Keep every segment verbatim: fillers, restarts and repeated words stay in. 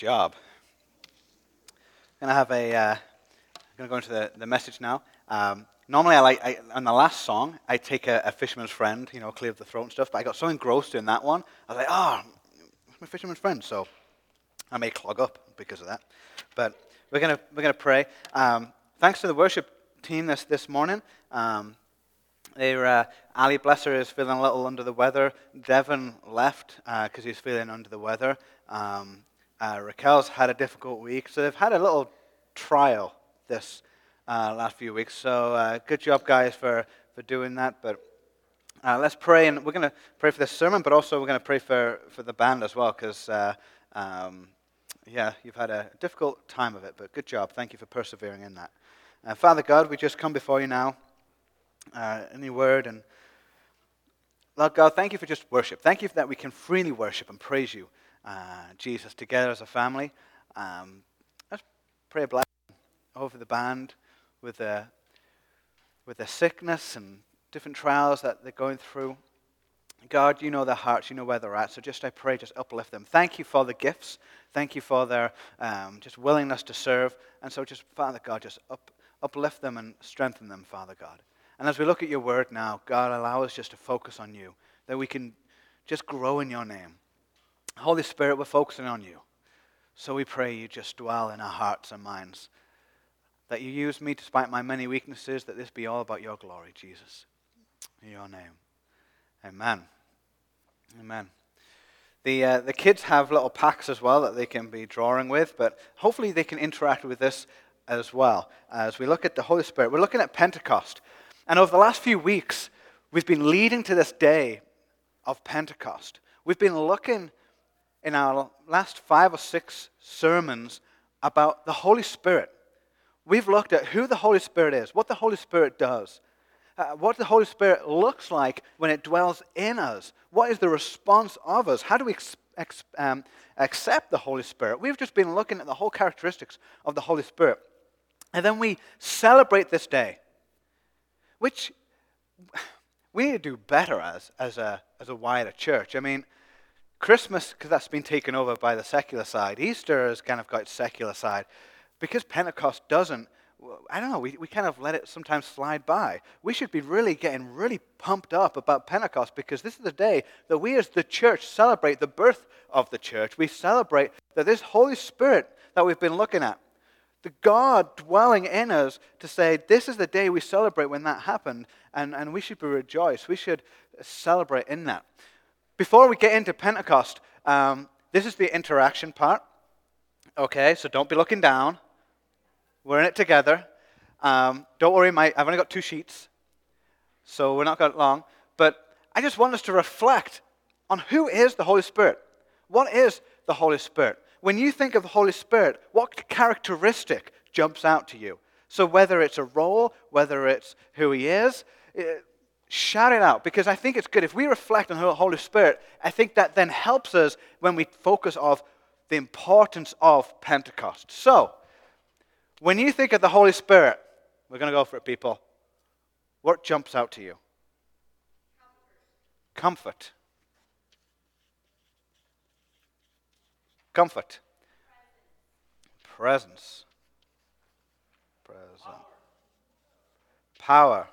Job. I'm gonna have a. Uh, I'm gonna go into the, the message now. Um, normally, I like I, on the last song, I take a, a fisherman's friend, you know, clear the throat and stuff. But I got so engrossed in that one, I was like, oh, it's my fisherman's friend. So I may clog up because of that. But we're gonna we're gonna pray. Um, thanks to the worship team this this morning. Um, They're, uh, Ali, bless her, is feeling a little under the weather. Devon left because uh, he's feeling under the weather. Um, uh, Raquel's had a difficult week, so they've had a little trial this uh, last few weeks. So uh, good job, guys, for, for doing that. But uh, let's pray, and we're going to pray for this sermon, but also we're going to pray for, for the band as well, because, uh, um, yeah, you've had a difficult time of it, but good job. Thank you for persevering in that. Uh, Father God, we just come before you now. Uh, any word and Lord God, thank you for just worship. Thank you for that we can freely worship and praise you, uh, Jesus, together as a family. Um, let's pray a blessing over the band with their, with their sickness and different trials that they're going through. God, you know their hearts, you know where they're at, so just I pray, just uplift them. Thank you for the gifts. Thank you for their um, just willingness to serve. And so just, Father God, just up, uplift them and strengthen them, Father God. And as we look at your word now, God, allow us just to focus on you, that we can just grow in your name. Holy Spirit, we're focusing on you. So we pray you just dwell in our hearts and minds, that you use me despite my many weaknesses, that this be all about your glory, Jesus. In your name. Amen. Amen. The uh, the kids have little packs as well that they can be drawing with, but hopefully they can interact with this as well. As we look at the Holy Spirit, we're looking at Pentecost. And over the last few weeks, we've been leading to this day of Pentecost. We've been looking in our last five or six sermons about the Holy Spirit. We've looked at who the Holy Spirit is, what the Holy Spirit does, uh, what the Holy Spirit looks like when it dwells in us. What is the response of us? How do we ex- ex- um, accept the Holy Spirit? We've just been looking at the whole characteristics of the Holy Spirit. And then we celebrate this day, which we need to do better as as a as a wider church. I mean, Christmas, because that's been taken over by the secular side. Easter has kind of got its secular side. Because Pentecost doesn't, I don't know, we, we kind of let it sometimes slide by. We should be really getting really pumped up about Pentecost, because this is the day that we as the church celebrate the birth of the church. We celebrate that this Holy Spirit that we've been looking at, the God dwelling in us, to say this is the day we celebrate when that happened, and, and we should be rejoiced. We should celebrate in that. Before we get into Pentecost, um, this is the interaction part. Okay, so don't be looking down. We're in it together. Um, don't worry, my, I've only got two sheets, so we're not got it long. But I just want us to reflect on who is the Holy Spirit. What is the Holy Spirit? When you think of the Holy Spirit, what characteristic jumps out to you? So whether it's a role, whether it's who he is, it, shout it out, because I think it's good. If we reflect on the Holy Spirit, I think that then helps us when we focus on the importance of Pentecost. So, when you think of the Holy Spirit, we're going to go for it, people. What jumps out to you? Comfort. Comfort. Presence. Presence. Power.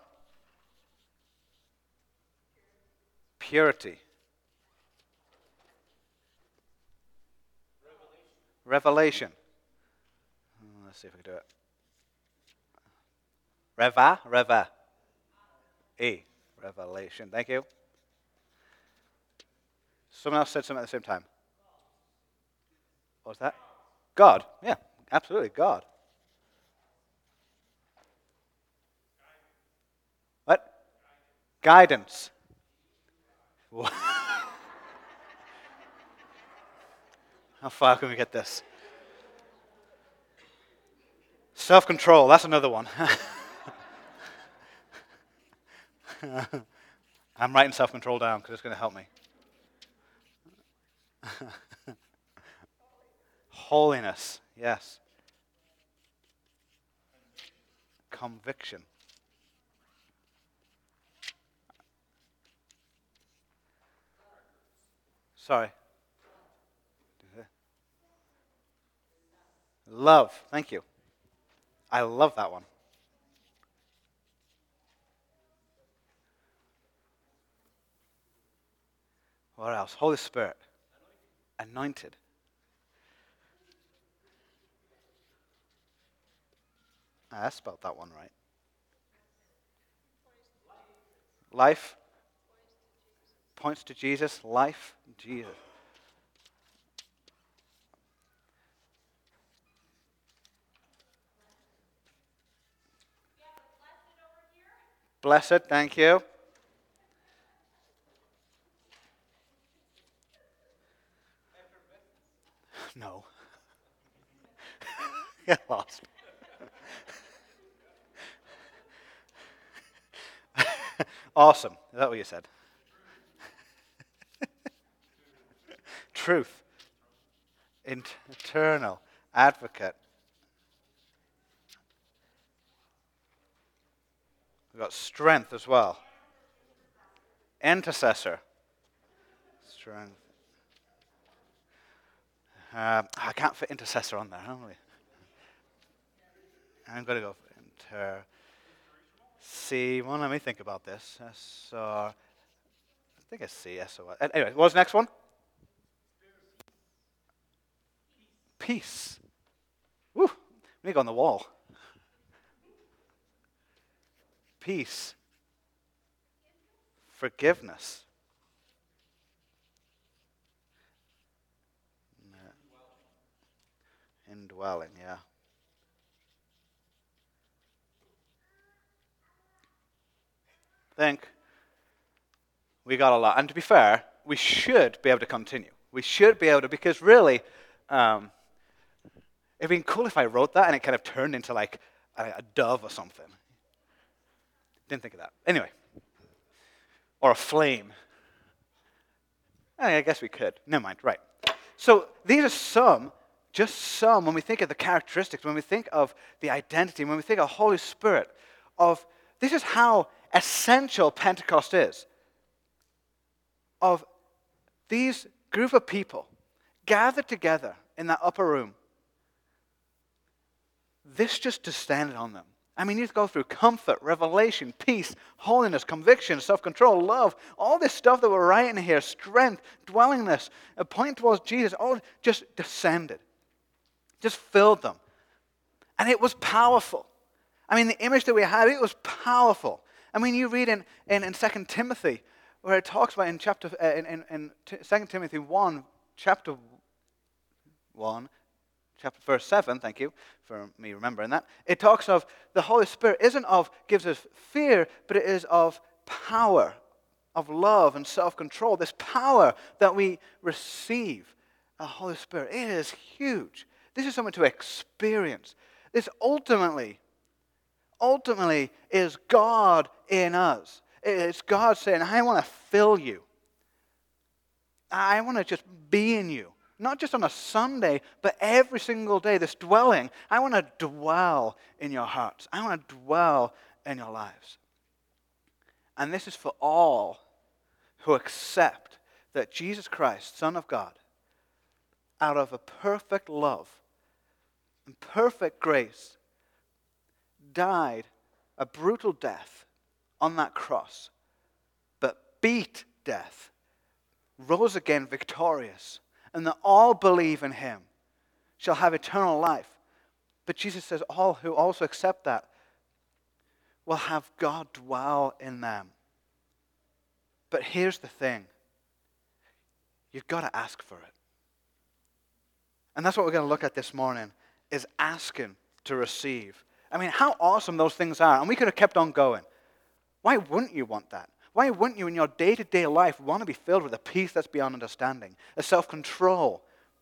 Purity. Revelation. Let's see if we can do it. Reva, Reva. E. Revelation. Thank you. Someone else said something at the same time. What was that? God. Yeah, absolutely, God. What? Guidance. How far can we get this? Self-control, that's another one. I'm writing self-control down because it's going to help me. Holiness, yes. Conviction. Sorry. Love. Thank you. I love that one. What else? Holy Spirit. Anointed. Ah, I spelled that one right. Life. Points to Jesus. Life. Jesus. Blessed. Thank you. No. Get lost. Awesome. Is that what you said? Truth. Int- eternal. Advocate. We've got strength as well. Intercessor. Strength. Uh, I can't fit intercessor on there, haven't we? I'm going to go for inter. C. Well, let me think about this. S R. I think it's C. S O. Anyway, what was the next one? Peace. Woo. We need to go on the wall. Peace. Forgiveness. Indwelling, yeah. I think we got a lot. And to be fair, we should be able to continue. We should be able to, because really, um, it'd been cool if I wrote that and it kind of turned into like a, a dove or something. Didn't think of that. Anyway. Or a flame. I guess we could. Never mind. Right. So these are some, just some, when we think of the characteristics, when we think of the identity, when we think of Holy Spirit, of this is how essential Pentecost is. Of these group of people gathered together in that upper room. This just descended on them. I mean, you go through comfort, revelation, peace, holiness, conviction, self-control, love, all this stuff that we're writing here, strength, dwellingness, a point towards Jesus, all just descended. Just filled them. And it was powerful. I mean, the image that we had, it was powerful. I mean, you read in, in, in Second Timothy, where it talks about in chapter uh, in, in, in Second Timothy one, chapter one, chapter verse seven, thank you for me remembering that. It talks of the Holy Spirit isn't of gives us fear, but it is of power, of love and self-control. This power that we receive, the Holy Spirit, it is huge. This is something to experience. This ultimately, ultimately is God in us. It's God saying, I want to fill you. I want to just be in you. Not just on a Sunday, but every single day, this dwelling. I want to dwell in your hearts. I want to dwell in your lives. And this is for all who accept that Jesus Christ, Son of God, out of a perfect love and perfect grace, died a brutal death on that cross, but beat death, rose again victorious, and that all believe in him shall have eternal life. But Jesus says all who also accept that will have God dwell in them. But here's the thing. You've got to ask for it. And that's what we're going to look at this morning, is asking to receive. I mean, how awesome those things are. And we could have kept on going. Why wouldn't you want that? Why wouldn't you in your day-to-day life want to be filled with a peace that's beyond understanding, a self-control,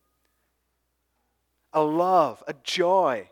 a love, a joy,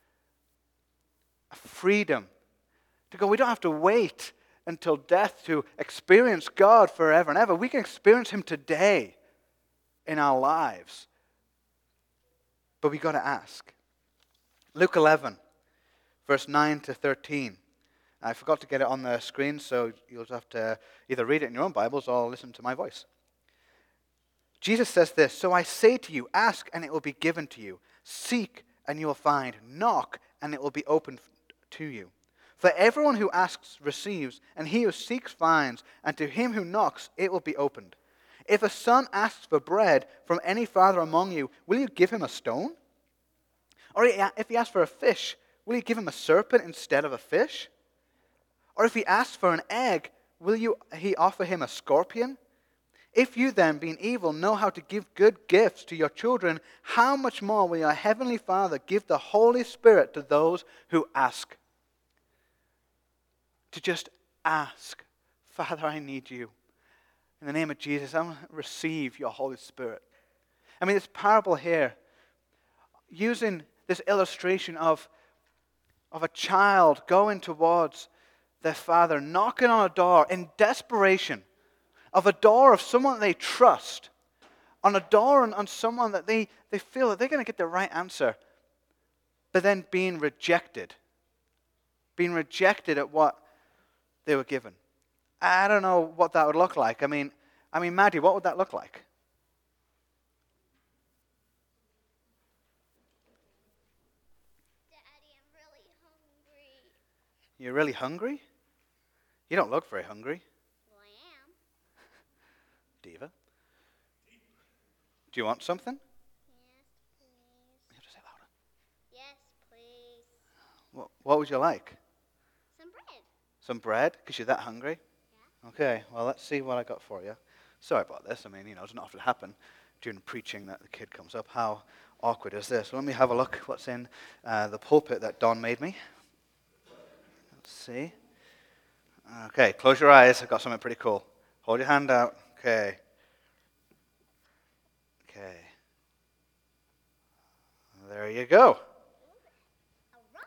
a freedom to go, we don't have to wait until death to experience God forever and ever. We can experience him today in our lives. But we've got to ask. Luke eleven, verse nine to thirteen. I forgot to get it on the screen, so you'll have to either read it in your own Bibles or listen to my voice. Jesus says this, so I say to you, ask and it will be given to you. Seek and you will find. Knock, and it will be opened to you. For everyone who asks receives, and he who seeks finds, and to him who knocks it will be opened. If a son asks for bread from any father among you, will you give him a stone? Or if he asks for a fish, will you give him a serpent instead of a fish? Or if he asks for an egg, will you he offer him a scorpion? If you then, being evil, know how to give good gifts to your children, how much more will your heavenly Father give the Holy Spirit to those who ask? To just ask, Father, I need you. In the name of Jesus, I want to receive your Holy Spirit. I mean, this parable here, using this illustration of, of a child going towards their father, knocking on a door in desperation, of a door of someone they trust, on a door on, on someone that they, they feel that they're going to get the right answer, but then being rejected. Being rejected at what they were given. I don't know what that would look like. I mean, I mean, Maddie, what would that look like? Daddy, I'm really hungry. You're really hungry? You don't look very hungry. Well, I am. Diva? Do you want something? Yes, please. You have to say louder. Yes, please. What, what would you like? Some bread. Some bread? Because you're that hungry? Yeah. Okay, well, let's see what I got for you. Sorry about this. I mean, you know, it doesn't often happen during preaching that the kid comes up. How awkward is this? Let me have a look what's in uh, the pulpit that Don made me. Let's see. Okay, close your eyes. I've got something pretty cool. Hold your hand out. Okay. Okay. There you go. A rock.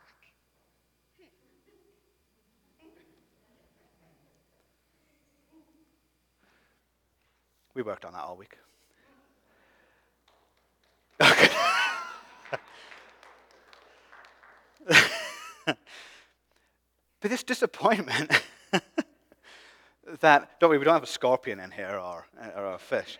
We worked on that all week. Okay. But this disappointment that, don't worry, we don't have a scorpion in here or, or a fish.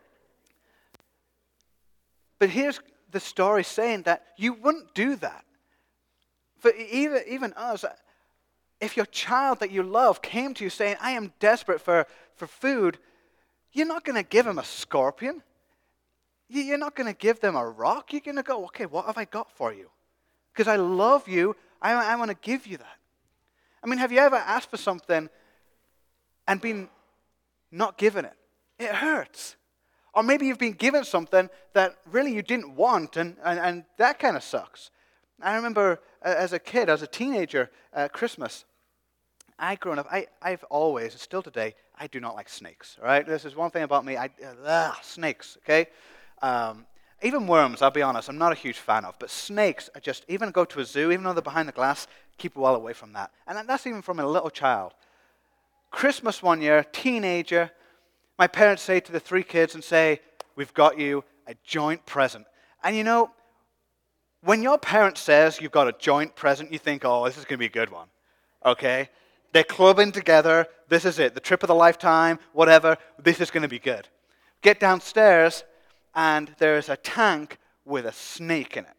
But here's the story saying that you wouldn't do that. For even, even us, if your child that you love came to you saying, I am desperate for, for food, you're not going to give them a scorpion. You're not going to give them a rock. You're going to go, okay, what have I got for you? Because I love you. I, I want to give you that. I mean, have you ever asked for something and been not given it? It hurts. Or maybe you've been given something that really you didn't want, and, and, and that kind of sucks. I remember uh, as a kid, as a teenager, at Christmas, I grown up, I, I've always, and still today, I do not like snakes, all right? This is one thing about me, I, uh, snakes, okay? Um, even worms, I'll be honest, I'm not a huge fan of, but snakes, I just, even go to a zoo, even though they're behind the glass, keep well away from that. And that's even from a little child. Christmas one year, teenager, my parents say to the three kids and say, we've got you a joint present. And you know, when your parent says you've got a joint present, you think, oh, this is going to be a good one, okay? They're clubbing together. This is it. The trip of the lifetime, whatever. This is going to be good. Get downstairs, and there's a tank with a snake in it.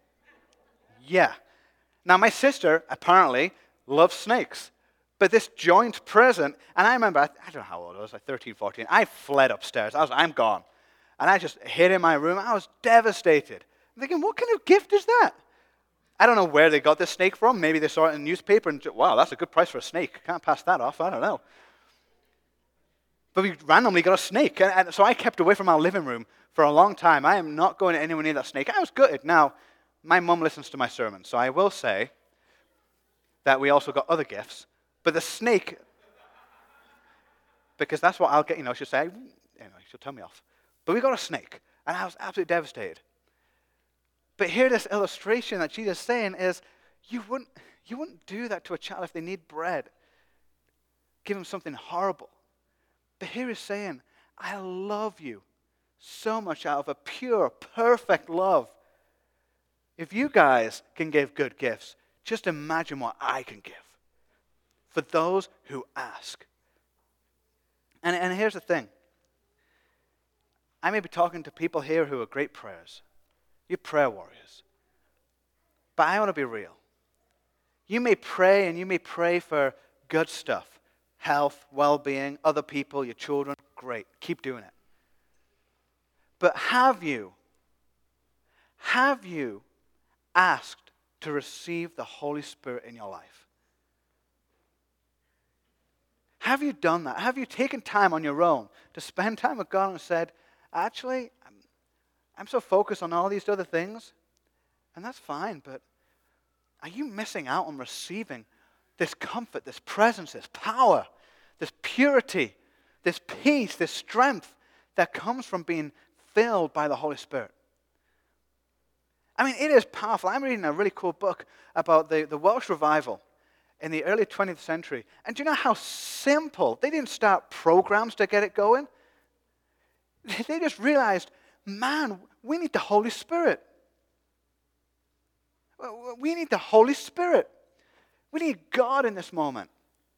Yeah. Now, my sister, apparently, loves snakes. But this joint present, and I remember, I, I don't know how old I was, like thirteen, fourteen. I fled upstairs. I was, I'm gone. And I just hid in my room. I was devastated. I'm thinking, what kind of gift is that? I don't know where they got this snake from. Maybe they saw it in the newspaper and, wow, that's a good price for a snake. Can't pass that off. I don't know. But we randomly got a snake. And, and so I kept away from our living room for a long time. I am not going anywhere near that snake. I was gutted. Now, my mum listens to my sermons, so I will say that we also got other gifts. But the snake, because that's what I'll get, you know, she'll say, anyway, she'll tell me off. But we got a snake, and I was absolutely devastated. But here, this illustration that Jesus is saying is, you wouldn't, you wouldn't do that to a child if they need bread. Give them something horrible. But here he's saying, I love you so much out of a pure, perfect love. If you guys can give good gifts, just imagine what I can give for those who ask. And, and here's the thing. I may be talking to people here who are great prayers. You're prayer warriors. But I want to be real. You may pray and you may pray for good stuff. Health, well-being, other people, your children. Great. Keep doing it. But have you, have you asked to receive the Holy Spirit in your life? Have you done that? Have you taken time on your own to spend time with God and said, actually, I'm, I'm so focused on all these other things, and that's fine, but are you missing out on receiving this comfort, this presence, this power, this purity, this peace, this strength that comes from being filled by the Holy Spirit? I mean, it is powerful. I'm reading a really cool book about the, the Welsh revival in the early twentieth century. And do you know how simple? They didn't start programs to get it going. They just realized, man, we need the Holy Spirit. We need the Holy Spirit. We need God in this moment.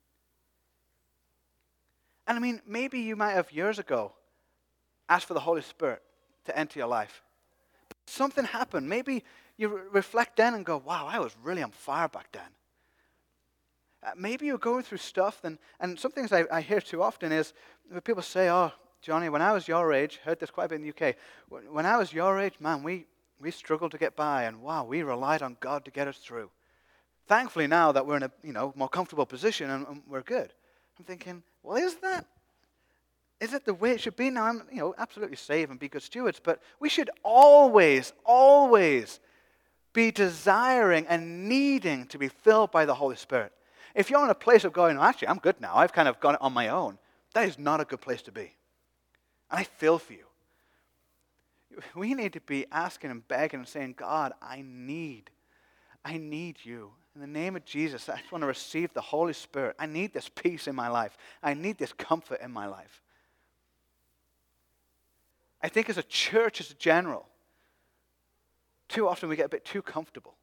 And I mean, maybe you might have years ago asked for the Holy Spirit to enter your life. But something happened. Maybe you re- reflect then and go, wow, I was really on fire back then. Uh, maybe you're going through stuff, and, and some things I, I hear too often is when people say, oh, Johnny, when I was your age, heard this quite a bit in the U K, when, when I was your age, man, we, we struggled to get by, and wow, we relied on God to get us through. Thankfully now that we're in a you know more comfortable position and, and we're good. I'm thinking, well, is that, is it the way it should be? Now, I'm you know absolutely saved and be good stewards, but we should always, always be desiring and needing to be filled by the Holy Spirit. If you're in a place of going, oh, actually, I'm good now, I've kind of got it on my own, that is not a good place to be. And I feel for you. We need to be asking and begging and saying, God, I need, I need you. In the name of Jesus, I just want to receive the Holy Spirit. I need this peace in my life. I need this comfort in my life. I think as a church, as a general, too often we get a bit too comfortable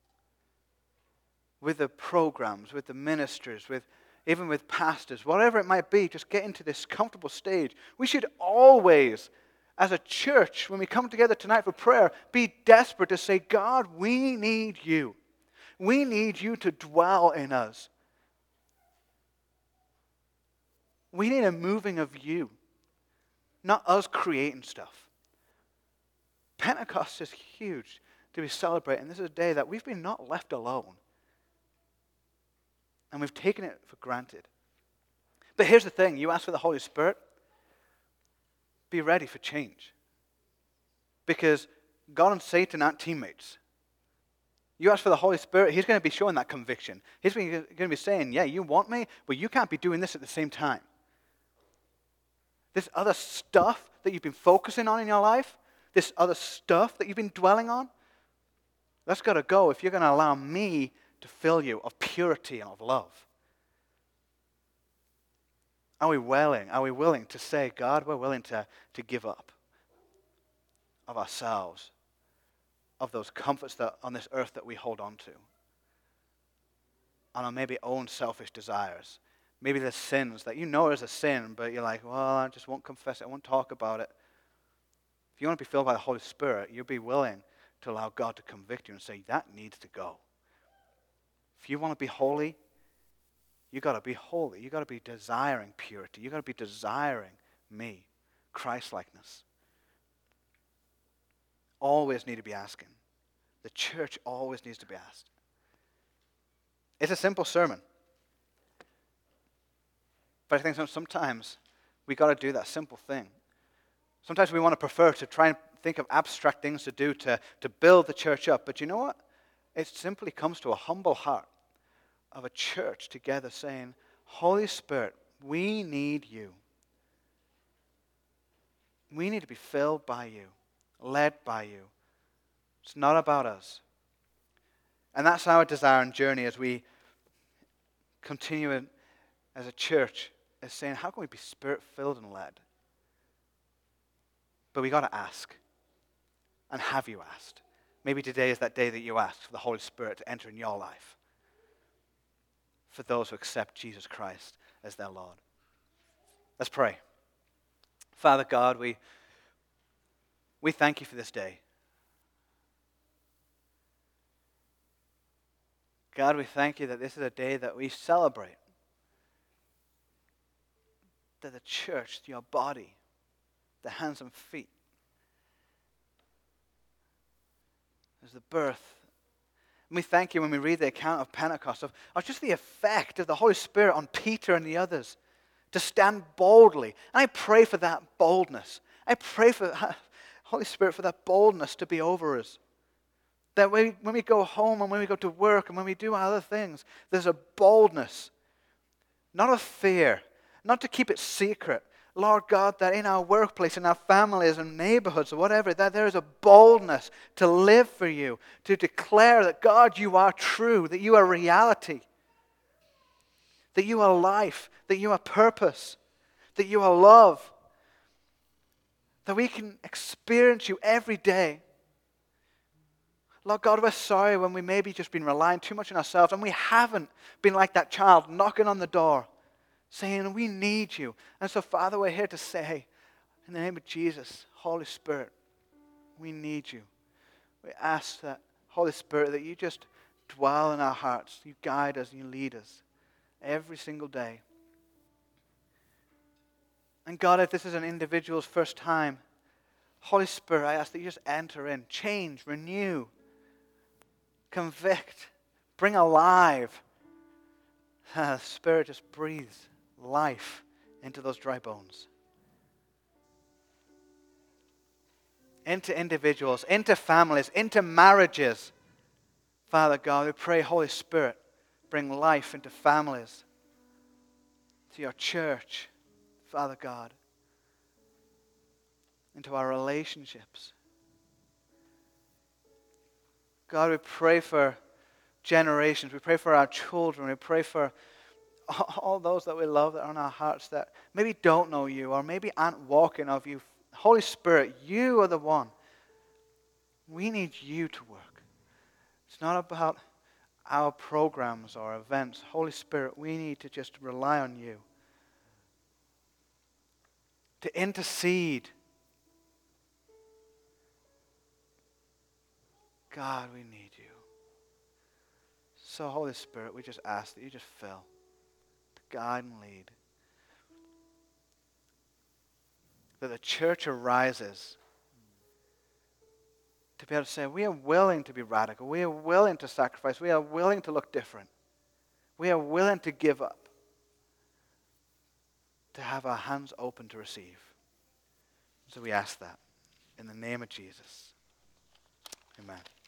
with the programs, with the ministers, with even with pastors, whatever it might be, just get into this comfortable stage. We should always, as a church, when we come together tonight for prayer, be desperate to say, God, we need you. We need you to dwell in us. We need a moving of you, not us creating stuff. Pentecost is huge to be celebrating. This is a day that we've been not left alone. And we've taken it for granted. But here's the thing. You ask for the Holy Spirit, be ready for change. Because God and Satan aren't teammates. You ask for the Holy Spirit, he's going to be showing that conviction. He's going to be saying, yeah, you want me, but you can't be doing this at the same time. This other stuff that you've been focusing on in your life, this other stuff that you've been dwelling on, that's got to go if you're going to allow me to fill you of purity and of love. Are we willing? Are we willing to say, God, we're willing to, to give up of ourselves, of those comforts that on this earth that we hold on to, on our maybe own selfish desires, maybe the sins that you know is a sin, but you're like, well, I just won't confess it, I won't talk about it. If you want to be filled by the Holy Spirit, you'll be willing to allow God to convict you and say, that needs to go. If you want to be holy, you got to be holy. You got to be desiring purity. You got to be desiring me, Christ-likeness. Always need to be asking. The church always needs to be asked. It's a simple sermon. But I think sometimes we got to do that simple thing. Sometimes we want to prefer to try and think of abstract things to do to, to build the church up. But you know what? It simply comes to a humble heart of a church together saying, Holy Spirit, we need you. We need to be filled by you, led by you. It's not about us. And that's our desire and journey as we continue in, as a church, is saying, how can we be Spirit-filled and led? But we got to ask. And have you asked? Maybe today is that day that you ask for the Holy Spirit to enter in your life. For those who accept Jesus Christ as their Lord. Let's pray. Father God, we, we thank you for this day. God, we thank you that this is a day that we celebrate. That the church, your body, the hands and feet, is the birth. And we thank you when we read the account of Pentecost, of, of just the effect of the Holy Spirit on Peter and the others, to stand boldly. And I pray for that boldness. I pray for Holy Spirit for that boldness to be over us. That when we, when we go home and when we go to work and when we do other things, there's a boldness, not a fear, not to keep it secret. Lord God, that in our workplace, in our families and neighborhoods or whatever, that there is a boldness to live for you, to declare that, God, you are true, that you are reality, that you are life, that you are purpose, that you are love, that we can experience you every day. Lord God, we're sorry when we maybe just been relying too much on ourselves and we haven't been like that child knocking on the door, saying, we need you. And so, Father, we're here to say, in the name of Jesus, Holy Spirit, we need you. We ask that, Holy Spirit, that you just dwell in our hearts. You guide us, you lead us every single day. And God, if this is an individual's first time, Holy Spirit, I ask that you just enter in, change, renew, convict, bring alive. The Spirit just breathes life into those dry bones. Into individuals, into families, into marriages. Father God, we pray, Holy Spirit, bring life into families, to your church, Father God, into our relationships. God, we pray for generations. We pray for our children. We pray for all those that we love that are in our hearts that maybe don't know you or maybe aren't walking of you. Holy Spirit, you are the one. We need you to work. It's not about our programs or events. Holy Spirit, we need to just rely on you to intercede. God, we need you. So, Holy Spirit, we just ask that you just fill, to guide and lead. That the church arises to be able to say, we are willing to be radical. We are willing to sacrifice. We are willing to look different. We are willing to give up. To have our hands open to receive. So we ask that in the name of Jesus. Amen.